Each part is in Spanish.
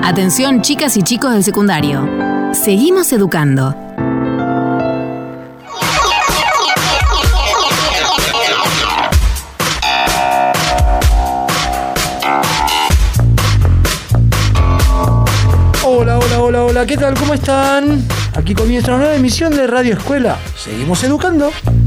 Atención, chicas y chicos del secundario. Seguimos educando. Hola, ¿qué tal? ¿Cómo están? Aquí comienza una nueva emisión de Radio Escuela. Seguimos educando.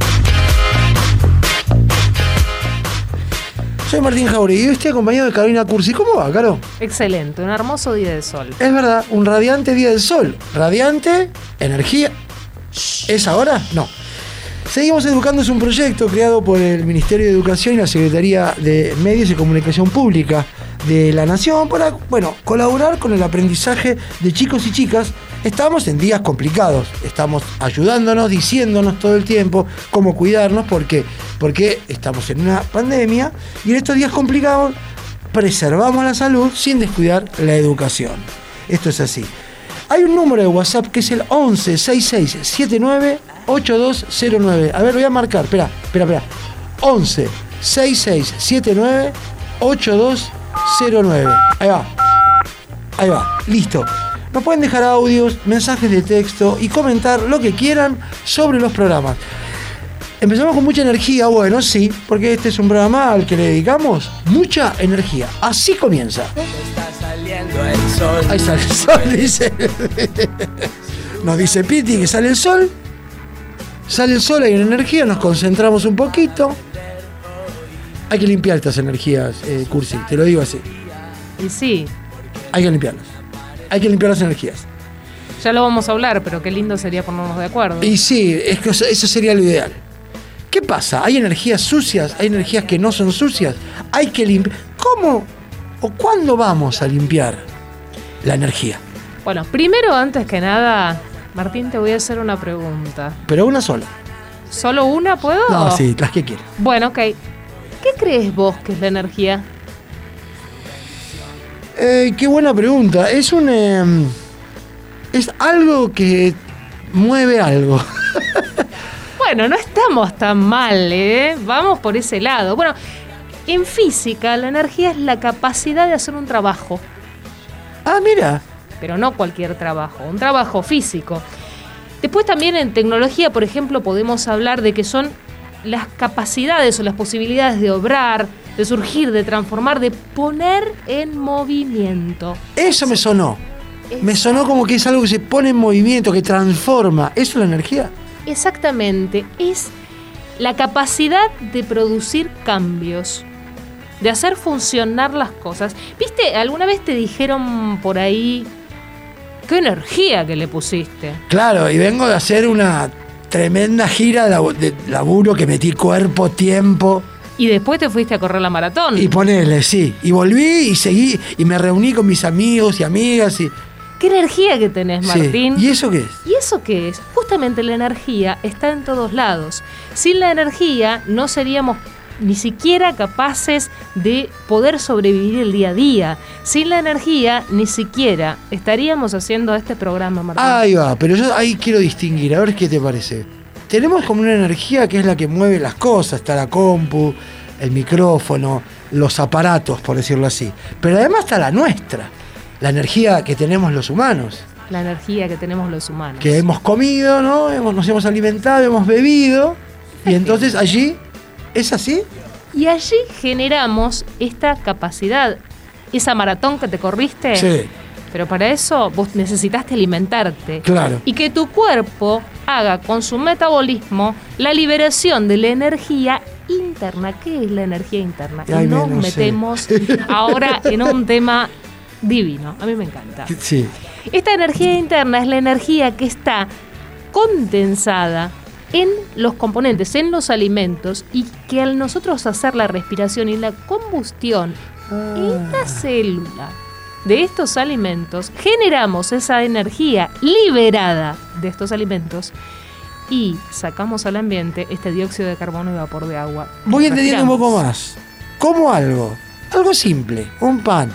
Soy Martín Jauregui y hoy estoy acompañado de Carolina Cursi. ¿Cómo va, Caro? Excelente, un hermoso día de sol. Es verdad, un radiante día del sol. Radiante, energía. ¿Es ahora? No. Seguimos Educando es un proyecto creado por el Ministerio de Educación y la Secretaría de Medios y Comunicación Pública de la Nación para, colaborar con el aprendizaje de chicos y chicas. Estamos en días complicados, estamos ayudándonos, diciéndonos todo el tiempo cómo cuidarnos, porque estamos en una pandemia y en estos días complicados preservamos la salud sin descuidar la educación. Esto es así. Hay un número de WhatsApp que es el 11 66 79 8209. A ver, voy a marcar, espera. 11 66 79 8209. Ahí va, listo. Nos pueden dejar audios, mensajes de texto y comentar lo que quieran sobre los programas. Empezamos con mucha energía, bueno, sí, porque este es un programa al que le dedicamos mucha energía. Así comienza. Está saliendo el sol. Ahí sale el sol, dice. Nos dice Piti que sale el sol. Sale el sol, hay una energía, nos concentramos un poquito. Hay que limpiar estas energías, Cursi, te lo digo así. Y sí. Hay que limpiarlas. Hay que limpiar las energías. Ya lo vamos a hablar, pero qué lindo sería ponernos de acuerdo. Y sí, es que eso sería lo ideal. ¿Qué pasa? ¿Hay energías sucias? ¿Hay energías que no son sucias? Hay que limpiar. ¿Cómo o cuándo vamos a limpiar la energía? Bueno, primero, antes que nada, Martín, te voy a hacer una pregunta. Pero una sola. ¿Solo una puedo? No, sí, las que quieras. Bueno, ok. ¿Qué crees vos que es la energía? Qué buena pregunta. Es algo que mueve algo. Bueno, no estamos tan mal, ¿eh? Vamos por ese lado. Bueno, en física, la energía es la capacidad de hacer un trabajo. Ah, mira. Pero no cualquier trabajo, un trabajo físico. Después también en tecnología, por ejemplo, podemos hablar de que son las capacidades o las posibilidades de obrar, de surgir, de transformar, de poner en movimiento. Eso me sonó. Me sonó como que es algo que se pone en movimiento, que transforma. ¿Eso es la energía? Exactamente. Es la capacidad de producir cambios, de hacer funcionar las cosas. ¿Viste? ¿Alguna vez te dijeron por ahí qué energía que le pusiste? Claro, y vengo de hacer una tremenda gira de laburo que metí cuerpo, tiempo. Y después te fuiste a correr la maratón. Y ponele, sí. Y volví y seguí y me reuní con mis amigos y amigas. ¿Qué energía que tenés, Martín? Sí. ¿Y eso qué es? ¿Y eso qué es? Justamente la energía está en todos lados. Sin la energía no seríamos ni siquiera capaces de poder sobrevivir el día a día. Sin la energía ni siquiera estaríamos haciendo este programa, Martín. Ahí va, pero yo ahí quiero distinguir, a ver qué te parece. Tenemos como una energía que es la que mueve las cosas, está la compu, el micrófono, los aparatos, por decirlo así. Pero además está la nuestra, la energía que tenemos los humanos. La energía que tenemos los humanos. Que hemos comido, ¿no? Nos hemos alimentado, hemos bebido. Y entonces allí, ¿es así? Y allí generamos esta capacidad. Esa maratón que te corriste. Sí. Pero para eso vos necesitaste alimentarte. Claro. Y que tu cuerpo haga con su metabolismo la liberación de la energía interna. ¿Qué es la energía interna? Ay, y nos metemos ahora en un tema divino. A mí me encanta. Sí. Esta energía interna es la energía que está condensada en los componentes, en los alimentos, y que al nosotros hacer la respiración y la combustión en la célula de estos alimentos, generamos esa energía liberada de estos alimentos y sacamos al ambiente este dióxido de carbono y vapor de agua. Voy entendiendo un poco más. Como algo simple, un pan.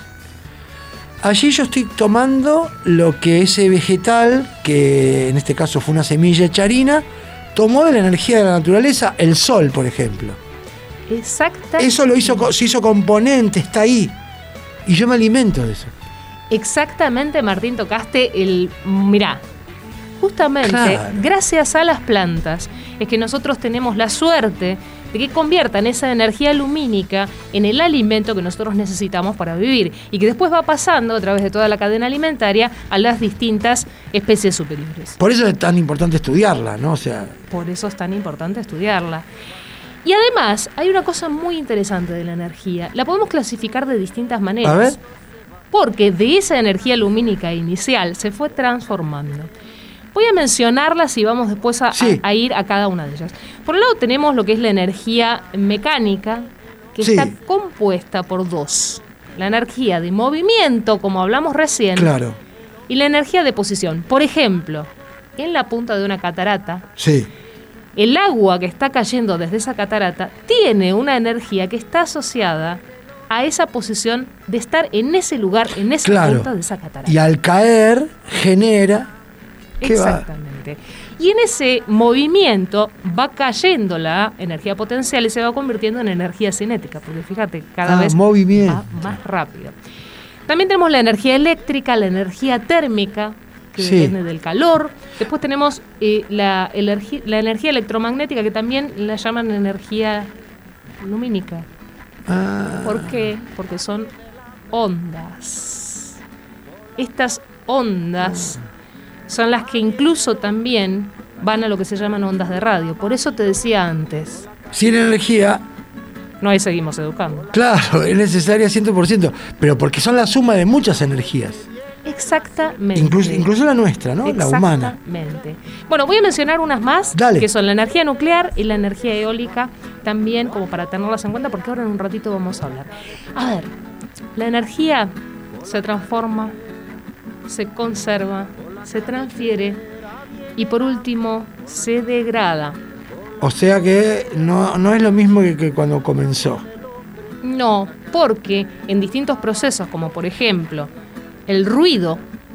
Allí yo estoy tomando lo que ese vegetal, que en este caso fue una semilla charina, tomó de la energía de la naturaleza, el sol, por ejemplo. Exacto. Eso se hizo componente, está ahí. Y yo me alimento de eso. Exactamente, Martín, tocaste mirá, justamente Claro. gracias a las plantas es que nosotros tenemos la suerte de que conviertan esa energía lumínica en el alimento que nosotros necesitamos para vivir y que después va pasando a través de toda la cadena alimentaria a las distintas especies superiores. Por eso es tan importante estudiarla, ¿no? O sea, Por eso es tan importante estudiarla. Y además, hay una cosa muy interesante de la energía. La podemos clasificar de distintas maneras. A ver. Porque de esa energía lumínica inicial se fue transformando. Voy a mencionarlas y vamos después Sí. a ir a cada una de ellas. Por un lado tenemos lo que es la energía mecánica, que Sí. está compuesta por dos. La energía de movimiento, como hablamos recién, claro. y la energía de posición. Por ejemplo, en la punta de una catarata, Sí. el agua que está cayendo desde esa catarata tiene una energía que está asociada a esa posición de estar en ese lugar, en esa Claro. punta de esa catarata. Y al caer genera que va. Exactamente. Y en ese movimiento va cayendo la energía potencial y se va convirtiendo en energía cinética, porque fíjate, cada vez movimiento. va más rápido. También tenemos la energía eléctrica, la energía térmica, que Sí. depende del calor. Después tenemos la energía electromagnética, que también la llaman energía lumínica. Ah, ¿Por qué? Porque son ondas. Estas ondas son las que incluso también van a lo que se llaman ondas de radio. Por eso te decía antes, sin energía, no, ahí seguimos educando. claro, es necesaria 100%, pero porque son la suma de muchas energías. Exactamente. Incluso la nuestra, ¿no? La humana. Exactamente. Bueno, voy a mencionar unas más, Dale. que son la energía nuclear y la energía eólica, también como para tenerlas en cuenta, porque ahora en un ratito vamos a hablar. A ver, la energía se transforma, se conserva, se transfiere y por último se degrada. O sea que no es lo mismo que cuando comenzó. No, porque en distintos procesos, como por ejemplo el ruido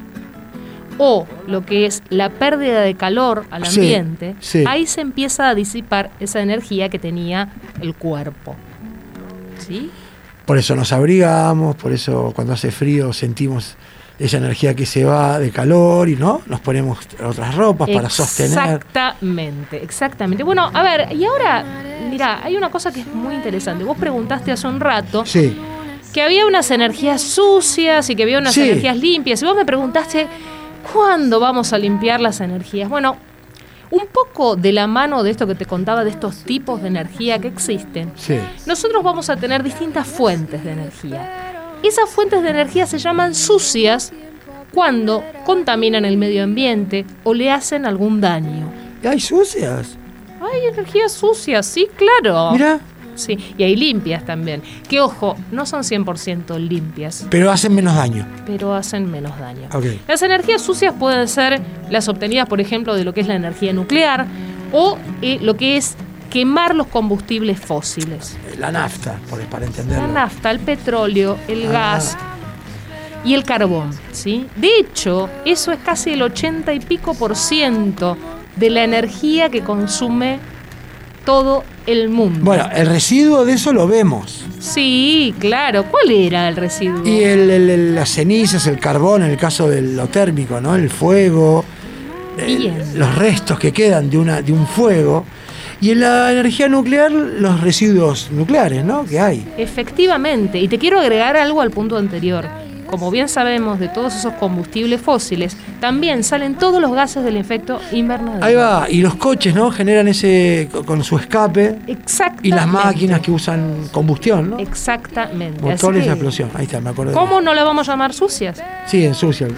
o lo que es la pérdida de calor al Sí, ambiente, sí. ahí se empieza a disipar esa energía que tenía el cuerpo. ¿Sí? Por eso nos abrigamos, por eso cuando hace frío sentimos esa energía que se va de calor y no nos ponemos otras ropas para sostener. Exactamente. Bueno, a ver, y ahora, mira, hay una cosa que es muy interesante. Vos preguntaste hace un rato Sí, que había unas energías sucias y que había unas Sí. energías limpias. Y vos me preguntaste, ¿cuándo vamos a limpiar las energías? Bueno, un poco de la mano de esto que te contaba, de estos tipos de energía que existen, sí. nosotros vamos a tener distintas fuentes de energía. Esas fuentes de energía se llaman sucias cuando contaminan el medio ambiente o le hacen algún daño. ¿Hay sucias? Hay energías sucias, sí, claro. Mira, Sí, y hay limpias también. Que ojo, no son 100% limpias, pero hacen menos daño. pero hacen menos daño. Ok. Las energías sucias pueden ser las obtenidas, por ejemplo, de lo que es la energía nuclear o lo que es quemar los combustibles fósiles. La nafta, para La entenderlo. nafta, el petróleo, el gas y el carbón, ¿sí? De hecho, eso es casi el 80 y pico % de la energía que consume todo el mundo. Bueno, el residuo de eso lo vemos. Sí, claro. ¿Cuál era el residuo? Y las cenizas, el carbón, en el caso de lo térmico, ¿no? El fuego, Bien. los restos que quedan de un fuego. Y en la energía nuclear, los residuos nucleares, ¿no? Que hay. Efectivamente. Y te quiero agregar algo al punto anterior. Como bien sabemos, de todos esos combustibles fósiles, también salen todos los gases del efecto invernadero. Ahí va. Y los coches, ¿no? Generan ese con su escape. Exactamente. Y las máquinas que usan combustión, ¿no? Exactamente. Motores Así de que, explosión. Ahí está, me acuerdo. ¿cómo no la vamos a llamar sucias? Sí, ensucia.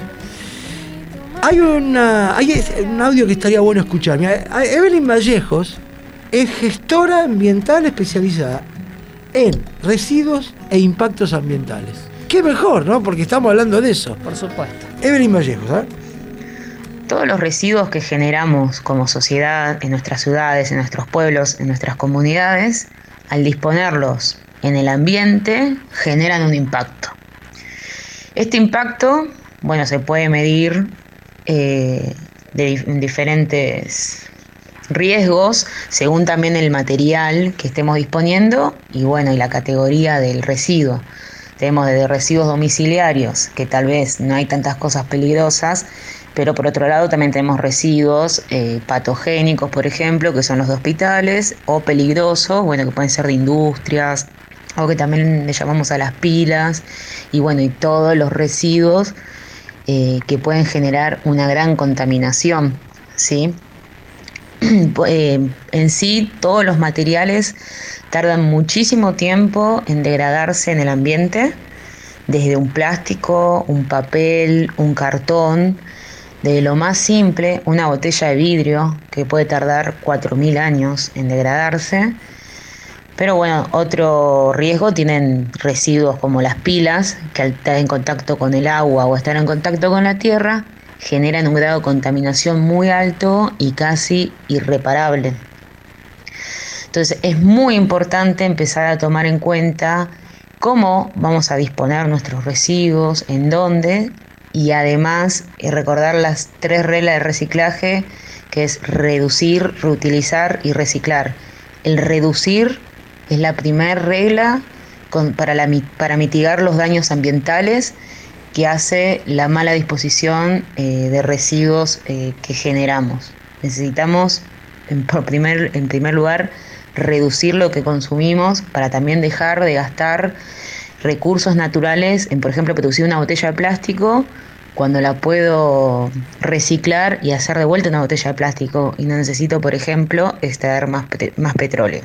Hay un audio que estaría bueno escuchar. Mira, Evelyn Vallejos es gestora ambiental especializada en residuos e impactos ambientales. Qué mejor, ¿no? Porque estamos hablando de eso. Por supuesto. Evelyn Vallejos, ¿eh? Todos los residuos que generamos como sociedad en nuestras ciudades, en nuestros pueblos, en nuestras comunidades, al disponerlos en el ambiente, generan un impacto. Este impacto, bueno, se puede medir en diferentes riesgos, según también el material que estemos disponiendo y bueno, y la categoría del residuo. Tenemos desde residuos domiciliarios, que tal vez no hay tantas cosas peligrosas, pero por otro lado también tenemos residuos patogénicos, por ejemplo, que son los de hospitales, o peligrosos, bueno, que pueden ser de industrias, o que también le llamamos a las pilas, y bueno, y todos los residuos que pueden generar una gran contaminación, ¿sí? En sí, todos los materiales tardan muchísimo tiempo en degradarse en el ambiente, desde un plástico, un papel, un cartón, de lo más simple, una botella de vidrio que puede tardar 4.000 años en degradarse. Pero bueno, otro riesgo tienen residuos como las pilas, que al estar en contacto con el agua o estar en contacto con la tierra, generan un grado de contaminación muy alto y casi irreparable. Entonces es muy importante empezar a tomar en cuenta cómo vamos a disponer nuestros residuos, en dónde, y además recordar las 3 reglas de reciclaje, que es reducir, reutilizar y reciclar. El reducir es la primera regla para mitigar los daños ambientales que hace la mala disposición de residuos que generamos. Necesitamos, en primer lugar, reducir lo que consumimos para también dejar de gastar recursos naturales en, por ejemplo, producir una botella de plástico cuando la puedo reciclar y hacer de vuelta una botella de plástico y no necesito, por ejemplo, extraer más petróleo.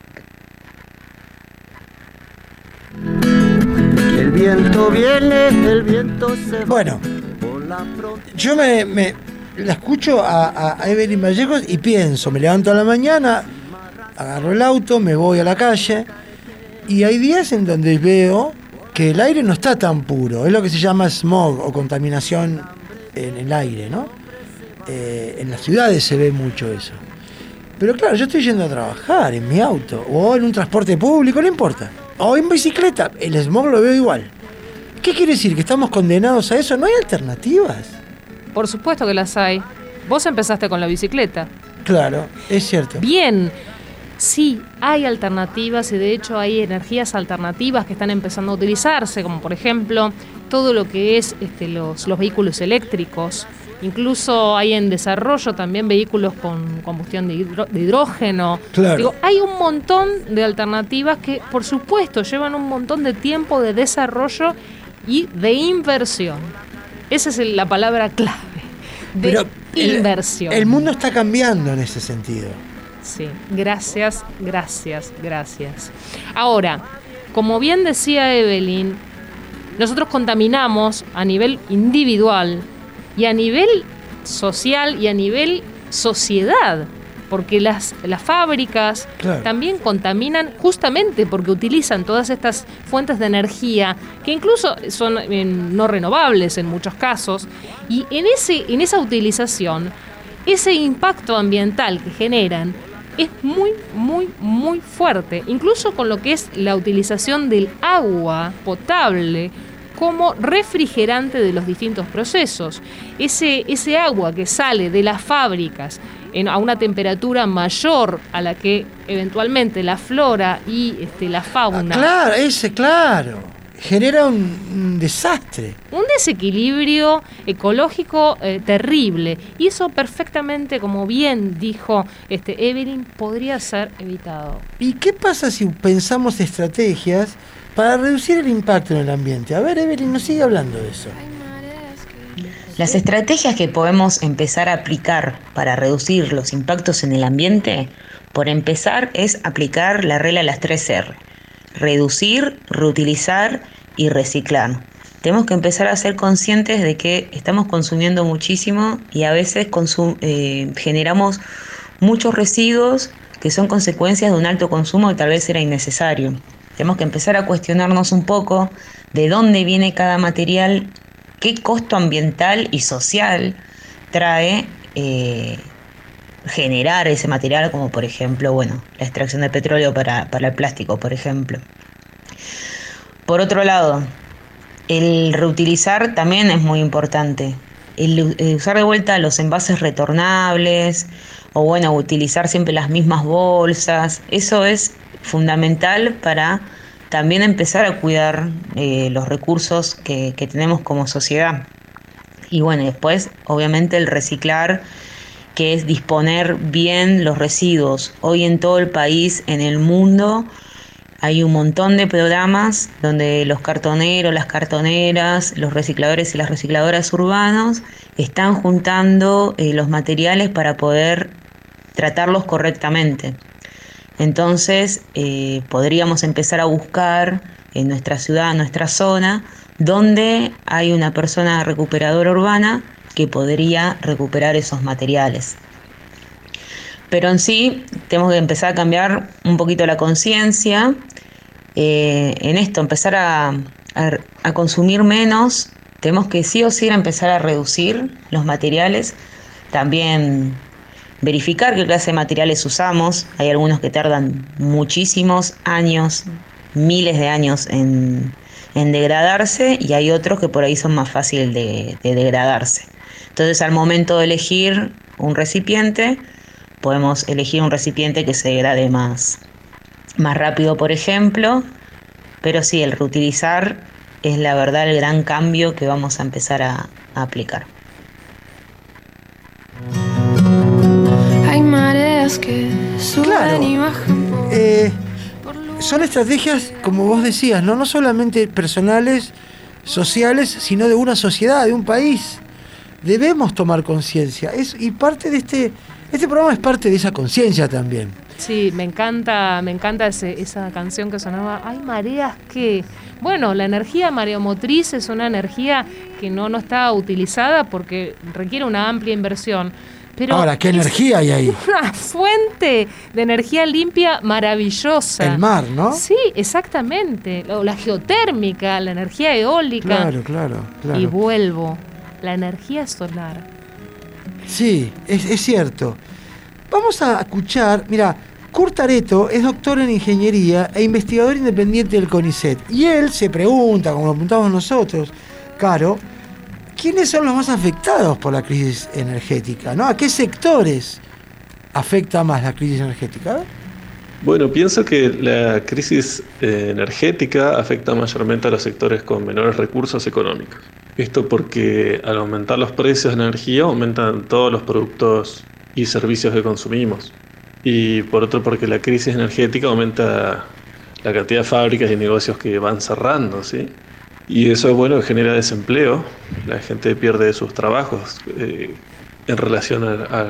El viento viene, el viento se va. Bueno, yo me la escucho a Evelyn Vallejos y pienso, me levanto a la mañana, agarro el auto, me voy a la calle y hay días en donde veo que el aire no está tan puro, es lo que se llama smog o contaminación en el aire, ¿no? En las ciudades se ve mucho eso. Pero claro, yo estoy yendo a trabajar en mi auto o en un transporte público, no importa, o en bicicleta, el smog lo veo igual. ¿Qué quiere decir? ¿Que estamos condenados a eso? ¿No hay alternativas? Por supuesto que las hay. Vos empezaste con la bicicleta. Claro, es cierto. Bien, sí, hay alternativas y de hecho hay energías alternativas que están empezando a utilizarse, como por ejemplo todo lo que es los vehículos eléctricos. Incluso hay en desarrollo también vehículos con combustión de hidrógeno. Claro. Digo, hay un montón de alternativas que, por supuesto, llevan un montón de tiempo de desarrollo y de inversión. Esa es la palabra clave, de inversión. El mundo está cambiando en ese sentido. Sí, gracias. Ahora, como bien decía Evelyn, nosotros contaminamos a nivel individual y a nivel social y a nivel sociedad, porque las fábricas también contaminan justamente porque utilizan todas estas fuentes de energía que incluso son no renovables en muchos casos, y en esa utilización, ese impacto ambiental que generan es muy fuerte, incluso con lo que es la utilización del agua potable como refrigerante de los distintos procesos. Ese agua que sale de las fábricas a una temperatura mayor a la que eventualmente la flora y la fauna... Claro, genera un desastre. Un desequilibrio ecológico terrible. Y eso perfectamente, como bien dijo Evelyn, podría ser evitado. ¿Y qué pasa si pensamos estrategias para reducir el impacto en el ambiente? A ver, Evelyn, nos sigue hablando de eso. Las estrategias que podemos empezar a aplicar para reducir los impactos en el ambiente, por empezar, es aplicar la regla de las 3R. Reducir, reutilizar y reciclar. Tenemos que empezar a ser conscientes de que estamos consumiendo muchísimo y a veces generamos muchos residuos que son consecuencias de un alto consumo que tal vez era innecesario. Tenemos que empezar a cuestionarnos un poco de dónde viene cada material, qué costo ambiental y social trae generar ese material, como por ejemplo, la extracción de petróleo para el plástico, por ejemplo. Por otro lado, el reutilizar también es muy importante. El usar de vuelta los envases retornables o utilizar siempre las mismas bolsas, eso es fundamental para también empezar a cuidar los recursos que tenemos como sociedad. Y bueno, después obviamente el reciclar, que es disponer bien los residuos. Hoy en todo el país, en el mundo, hay un montón de programas donde los cartoneros, las cartoneras, los recicladores y las recicladoras urbanos están juntando los materiales para poder tratarlos correctamente. Entonces podríamos empezar a buscar en nuestra ciudad, en nuestra zona, donde hay una persona recuperadora urbana que podría recuperar esos materiales. Pero en sí tenemos que empezar a cambiar un poquito la conciencia en esto, empezar a consumir menos. Tenemos que sí o sí empezar a reducir los materiales, también verificar qué clase de materiales usamos. Hay algunos que tardan muchísimos años, miles de años en degradarse, y hay otros que por ahí son más fáciles de degradarse. Entonces, al momento de elegir un recipiente, podemos elegir un recipiente que se degrade más rápido, por ejemplo, pero sí, el reutilizar es la verdad el gran cambio que vamos a empezar a aplicar. Hay mareas que suben y bajan. Son estrategias, como vos decías, no solamente personales, sociales, sino de una sociedad, de un país. Debemos tomar conciencia. Y parte de este programa es parte de esa conciencia también. Sí, me encanta esa canción que sonaba. Hay mareas que... Bueno, la energía mareomotriz es una energía que no está utilizada porque requiere una amplia inversión. Pero ahora, ¿qué energía hay ahí? Una fuente de energía limpia maravillosa. El mar, ¿no? Sí, exactamente. La geotérmica, la energía eólica. Claro. Y vuelvo, la energía solar. Sí, es cierto. Vamos a escuchar, mira, Kurt Areto es doctor en ingeniería e investigador independiente del CONICET. Y él se pregunta, como lo preguntamos nosotros, Caro, ¿quiénes son los más afectados por la crisis energética, ¿no? ¿A qué sectores afecta más la crisis energética? Bueno, pienso que la crisis energética afecta mayormente a los sectores con menores recursos económicos. Esto porque al aumentar los precios de energía aumentan todos los productos y servicios que consumimos. Y por otro, porque la crisis energética aumenta la cantidad de fábricas y negocios que van cerrando, ¿sí? Y eso, bueno, genera desempleo. La gente pierde sus trabajos en relación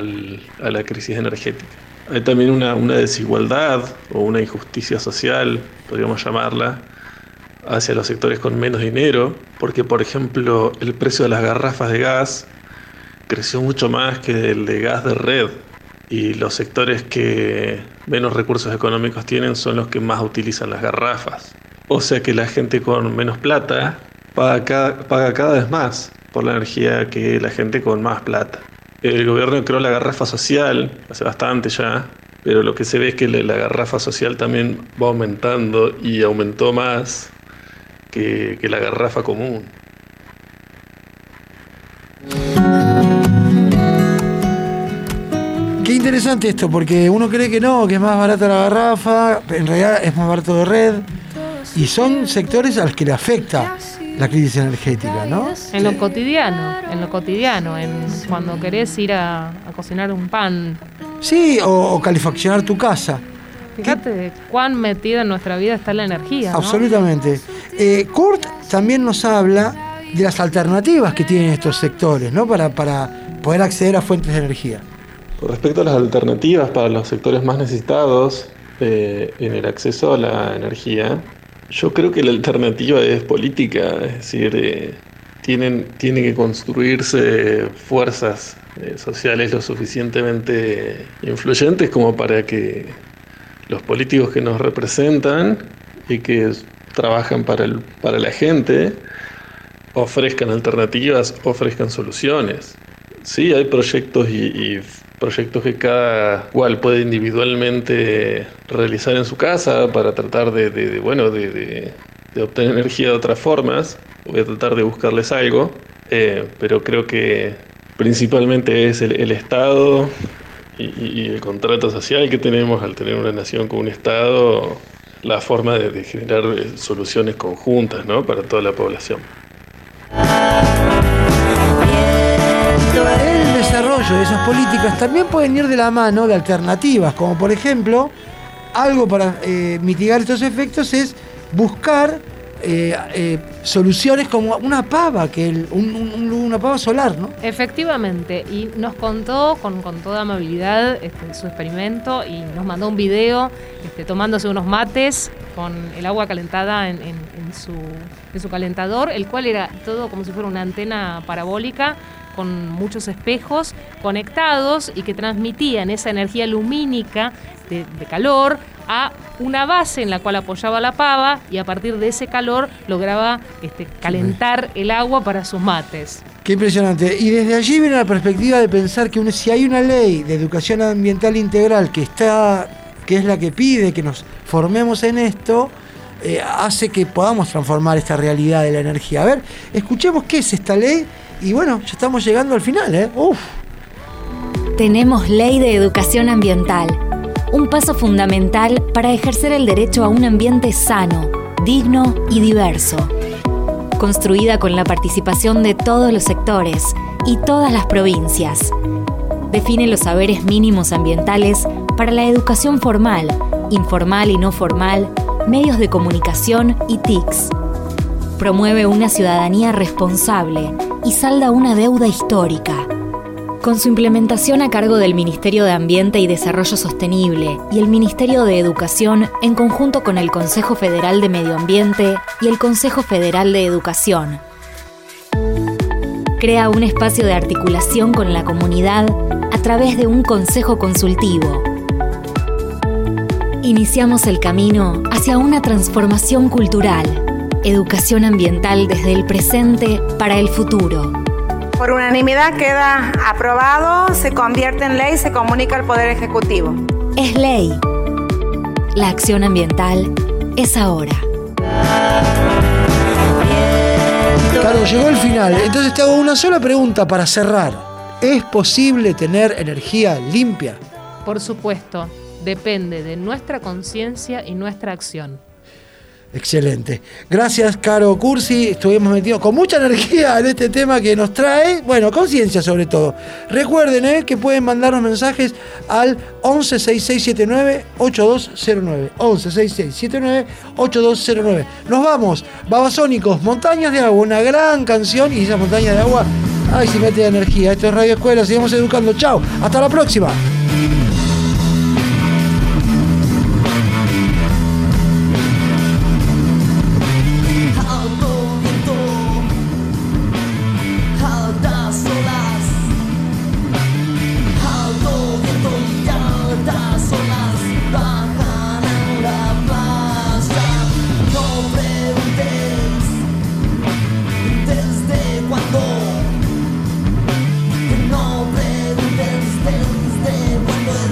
a la crisis energética. Hay también una desigualdad o una injusticia social, podríamos llamarla, hacia los sectores con menos dinero, porque, por ejemplo, el precio de las garrafas de gas creció mucho más que el de gas de red, y los sectores que menos recursos económicos tienen son los que más utilizan las garrafas. O sea que la gente con menos plata paga cada vez más por la energía que la gente con más plata. El gobierno creó la garrafa social hace bastante ya, pero lo que se ve es que la garrafa social también va aumentando y aumentó más que la garrafa común. Qué interesante esto, porque uno cree que no, que es más barata la garrafa, en realidad es más barato de red, y son sectores a los que le afecta la crisis energética, ¿no? En lo cotidiano, cuando querés ir a cocinar un pan. Sí, o calefaccionar tu casa. Fíjate cuán metida en nuestra vida está la energía, ¿no? Absolutamente. Kurt también nos habla de las alternativas que tienen estos sectores, ¿no? Para poder acceder a fuentes de energía. Con respecto a las alternativas para los sectores más necesitados en el acceso a la energía, yo creo que la alternativa es política, es decir, tienen que construirse fuerzas sociales lo suficientemente influyentes como para que los políticos que nos representan y que trabajan para la gente ofrezcan alternativas, ofrezcan soluciones. Sí, hay proyectos y proyectos que cada cual puede individualmente realizar en su casa para tratar de obtener energía de otras formas. Voy a tratar de buscarles algo, pero creo que principalmente es el Estado y el contrato social que tenemos al tener una nación con un Estado la forma de generar soluciones conjuntas, ¿no?, para toda la población. El desarrollo de esas políticas también pueden ir de la mano de alternativas, como por ejemplo, algo para mitigar estos efectos es buscar soluciones como una pava, una pava solar, ¿no? Efectivamente, y nos contó con toda amabilidad su experimento y nos mandó un video tomándose unos mates con el agua calentada en su calentador, el cual era todo como si fuera una antena parabólica con muchos espejos conectados y que transmitían esa energía lumínica de calor a una base en la cual apoyaba la pava, y a partir de ese calor lograba calentar el agua para sus mates. Qué impresionante. Y desde allí viene la perspectiva de pensar que si hay una ley de educación ambiental integral que es la que pide que nos formemos en esto, hace que podamos transformar esta realidad de la energía. A ver, escuchemos qué es esta ley y bueno, ya estamos llegando al final, Uf. Tenemos Ley de Educación Ambiental, un paso fundamental para ejercer el derecho a un ambiente sano, digno y diverso. Construida con la participación de todos los sectores y todas las provincias. Define los saberes mínimos ambientales para la educación formal, informal y no formal, medios de comunicación y TICs. Promueve una ciudadanía responsable y salda una deuda histórica. Con su implementación a cargo del Ministerio de Ambiente y Desarrollo Sostenible y el Ministerio de Educación en conjunto con el Consejo Federal de Medio Ambiente y el Consejo Federal de Educación. Crea un espacio de articulación con la comunidad a través de un consejo consultivo. Iniciamos el camino hacia una transformación cultural, educación ambiental desde el presente para el futuro. Por unanimidad queda aprobado, se convierte en ley, se comunica al Poder Ejecutivo. Es ley. La acción ambiental es ahora. Claro, llegó el final. Entonces te hago una sola pregunta para cerrar. ¿Es posible tener energía limpia? Por supuesto, depende de nuestra conciencia y nuestra acción. Excelente. Gracias, Caro Cursi. Estuvimos metidos con mucha energía en este tema que nos trae, bueno, conciencia sobre todo. Recuerden que pueden mandarnos mensajes al 116679-8209. 116679-8209. Nos vamos. Babasónicos, Montañas de Agua, una gran canción, y esa montaña de agua, ay, si mete energía. Esto es Radio Escuela, seguimos educando. Chao, hasta la próxima. No preguntes desde cuándo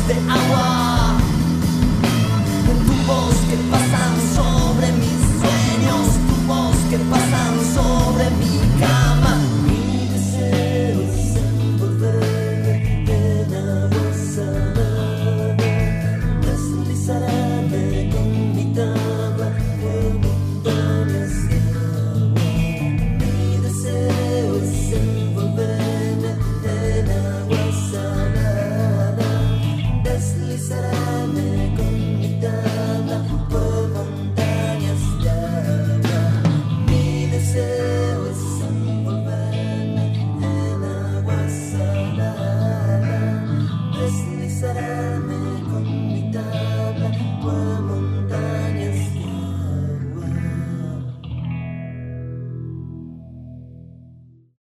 de agua.